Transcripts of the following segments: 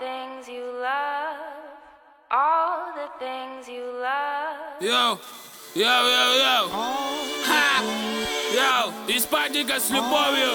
things you love, all the things you love. Йоу, йоу, йоу, йоу. Ха! Йоу, из паника с любовью.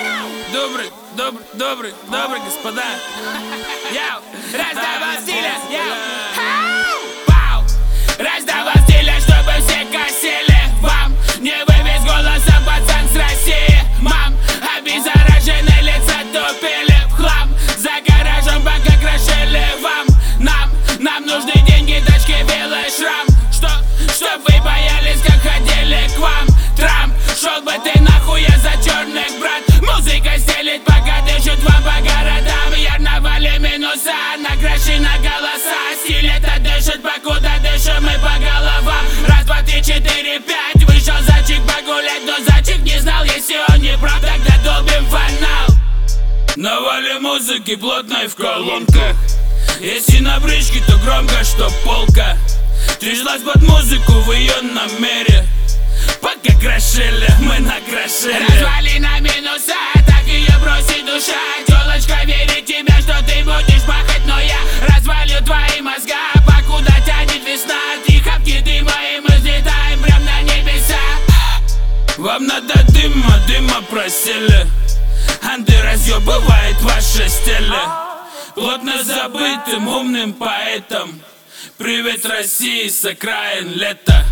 Добрый, господа. Йоу, раздавал стиля, йоу. Вау! Раздавал стиля, чтобы все косили вам. Не вывез голосом пацан с России. Мам, обеззараженные лица тупили в хлам. За гаражом пока крошили вам. Нам нужны деньги, тачки, белый шрам. Чтоб вы боялись, как ходили к вам. Трамп, шел бы ты нахуй, я за черных, брат. Музыка стелит, пока дышит вам по городам. Я навали минуса, на краши, на голоса. Стиль это дышит, покуда дышим мы по головам. Раз, два, три, четыре, пять. Вышел зайчик погулять, но зайчик не знал, если он не прав, тогда долбим фанал. Навали музыки плотной в колонках. Если на бричке, то громко, что полка. Тряслась под музыку в ее номере. Пока крошили, мы накрошили. Развали на минуса, так ее бросит душа. Телочка верит в тебя, что ты будешь пахать, но я развалю твои мозга, покуда тянет весна. Трихапки дыма, и мы взлетаем прям на небеса. Вам надо дыма просили. Анты разъебывает ваши стили. Плотно забытым умным поэтом. Привет, России, с окраин лета.